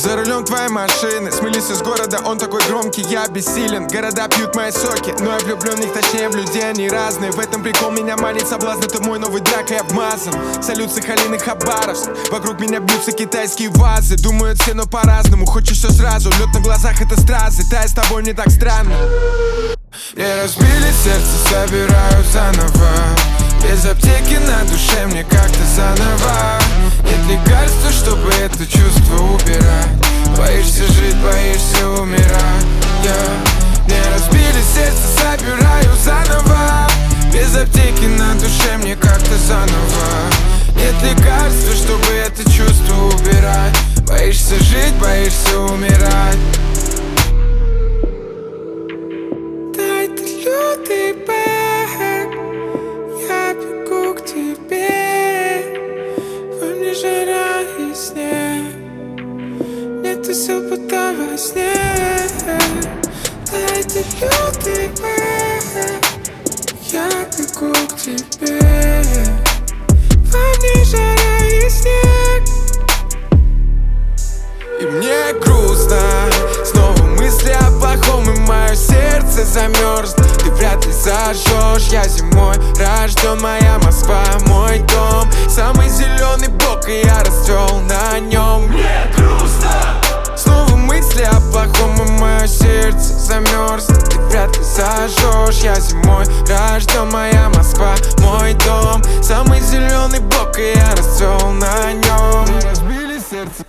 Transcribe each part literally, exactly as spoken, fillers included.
За рулем твоей машины смылись из города, он такой громкий, я бессилен. Города пьют мои соки, но я влюблен в них, точнее в людей, они разные. В этом прикол, меня манит соблазн, это мой новый драк, и обмазан. Салют Сахалин и Хабаровск, вокруг меня бьются китайские вазы. Думают все, но по-разному, хочешь все сразу. Лед на глазах, это стразы, тая с тобой не так странно. Мне разбили сердце, собираю заново. Без аптеки на душе мне как-то заново. Нет лекарства, чтобы это чувство убирать. Боишься жить, боишься умирать, yeah. Мне разбили сердце, собираю заново. Без аптеки на душе мне как-то заново. Нет лекарства, чтобы это чувство убирать. Боишься жить, боишься умирать. Дай ты лютый бэк, я бегу к тебе. Во мне жара и снег, нету сил будто во сне. Дай ты лютый бэк, я бегу к тебе. Во мне жара и снег. И мне грустно, снова мысли о плохом, и мое сердце замерзнет. Ты вряд ли зажжешь, я зимой рожден, моя Москва, мой дом. Самый зеленый блок, и я расцвел на нем. Мне грустно, снова мысли о плохом, и мое сердце замерзнет. Ты вряд ли зажжешь, я зимой рожден, моя Москва, мой дом. Самый зеленый блок, и я расцвел на нем. Мне разбили сердце,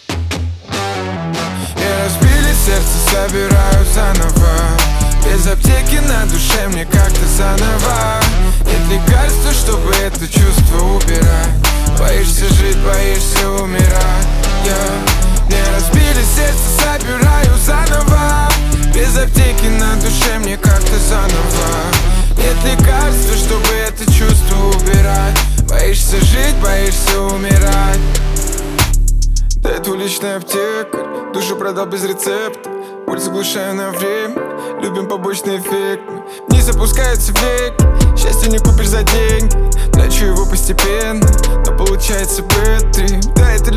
мне разбили сердце, собираю заново. Без аптеки на душе мне как-то заново. Нет лекарства, чтобы это чувство убирать. Боишься жить, боишься умирать, yeah. Мне разбили сердце, собираю заново. Без аптеки на душе мне как-то заново. Нет лекарства, чтобы это чувство убирать. Боишься жить, боишься умирать. Да это уличная аптека, душу продал без рецепта. Боль заглушаю на время, любим побочный эффект. Вниз опускается век, счастье не купишь за деньги. Трачу его постепенно, но получается бэд-трип. Да, это